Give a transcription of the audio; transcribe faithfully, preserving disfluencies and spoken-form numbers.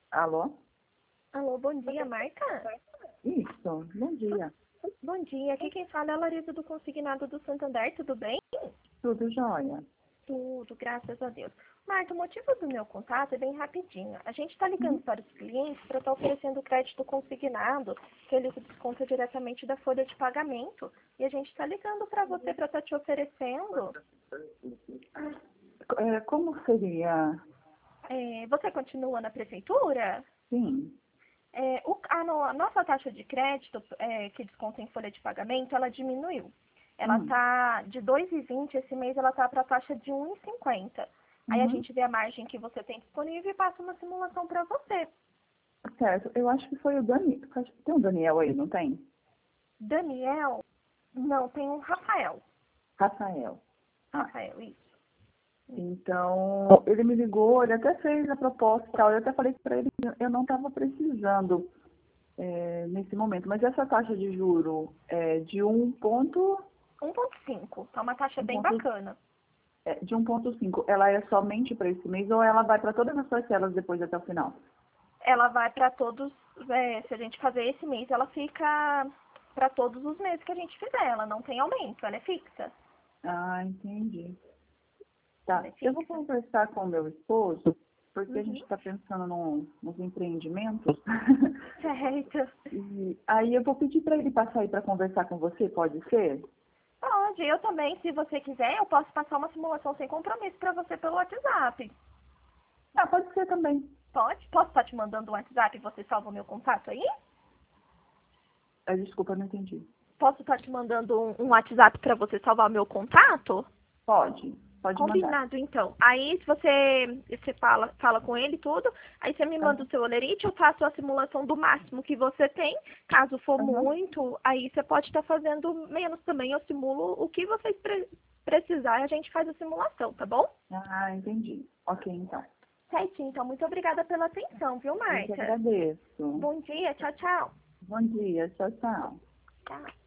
Alô? Alô, bom dia, Marta? Isso, bom dia. Bom dia, aqui quem fala é a Larissa do Consignado do Santander, tudo bem? Tudo jóia. Tudo, graças a Deus. Marta, o motivo do meu contato é bem rapidinho. A gente está ligando Uhum. para os clientes para estar oferecendo crédito consignado, que eles descontam diretamente da folha de pagamento. E a gente está ligando para você para estar te oferecendo. É, como seria? É, você continua na prefeitura? Sim. É, o- a, no- a nossa taxa de crédito, é, que desconta em folha de pagamento, ela diminuiu. Ela Hum. está de dois vírgula vinte, esse mês ela está para a taxa de um vírgula cinquenta. Aí a Uhum. gente vê a margem que você tem disponível e passa uma simulação para você. Certo, eu acho que foi o Daniel. Acho que tem um Daniel aí, não tem? Daniel? Não, tem um Rafael. Rafael. Ah, Rafael, isso. então, ele me ligou, ele até fez a proposta e tal. Eu até falei para ele que eu não estava precisando é, nesse momento. Mas essa taxa de juro é de um ponto, um vírgula cinco, tá uma taxa um bem ponto, bacana. é, de um ponto cinco. Ela é somente para esse mês ou ela vai para todas as parcelas depois até o final? Ela vai para todos, é, se a gente fazer esse mês, ela fica para todos os meses que a gente fizer. Ela não tem aumento, ela é fixa. Ah, entendi. Ela Tá. é Eu vou fixa. conversar com o meu esposo, porque a gente Uhum. está pensando num, nos empreendimentos. Certo. E aí eu vou pedir para ele passar aí para conversar com você, pode ser? Pode, eu também, se você quiser, eu posso passar uma simulação sem compromisso para você pelo WhatsApp. Ah, pode ser também. Pode? Posso estar te mandando um WhatsApp e você salva o meu contato aí? Ah, desculpa, não entendi. Posso estar te mandando um, um WhatsApp para você salvar o meu contato? Pode, pode mandar. Combinado, então. Aí, se você, você fala, fala com ele tudo, aí você me manda Aham, o seu olerite, eu faço a simulação do máximo que você tem. Caso for aham. muito, aí você pode estar fazendo menos também. Eu simulo o que vocês pre precisar e a gente faz a simulação, tá bom? Ah, entendi. Ok, então. Certinho, então. Muito obrigada pela atenção, viu, Eu que Marta? agradeço. Bom dia, tchau, tchau. Bom dia, tchau, tchau. Tchau.